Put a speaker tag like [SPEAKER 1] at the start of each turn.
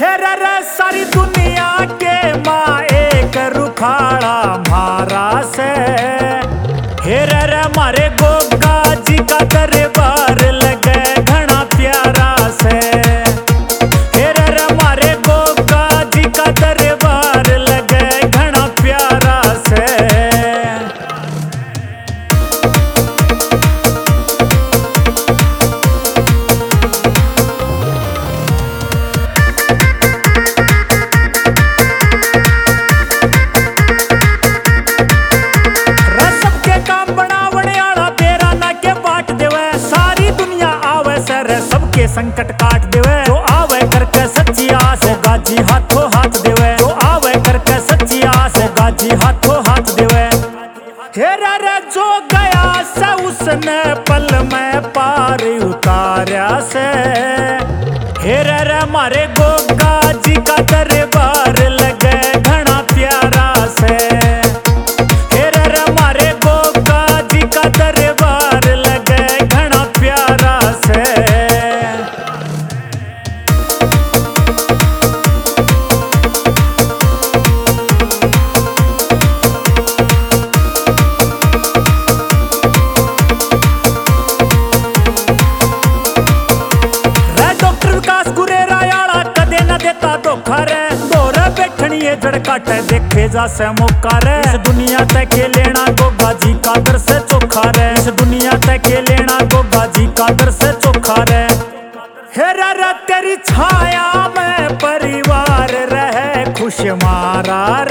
[SPEAKER 1] हेर रे सारी दुनिया के माँ एक रुखाड़ा मारा से। हेर रे मारे गोगा जी का दरबार लगे घना प्यारा से। हेर रे मारे गोगा जी का दरबार लगे घना प्यारा से। सबके संकट काट देवे जो आवे करके सच्ची आस हो गाजी हाथों हाथ देवे। जो आवे करके सच्ची आस हो गाजी हाथों हाथ देवे। हेरा रे जो गया से उसने पल में पार उतारा से। हेरा रे मारे गोगा जी का दरबार लगे घना प्यारा से। हेरा रे मारे गोगा जी का दरबार लगे घना प्यारा से। जड़ काटे देखे जा से मौका रे। इस दुनिया तक के लेना गोगा जी का दर से चोखा रे। इस दुनिया तक के लेना गोगा जी का दर से चोखा रे। हेरा रे तेरी छाया में परिवार रहे खुश मारा रे।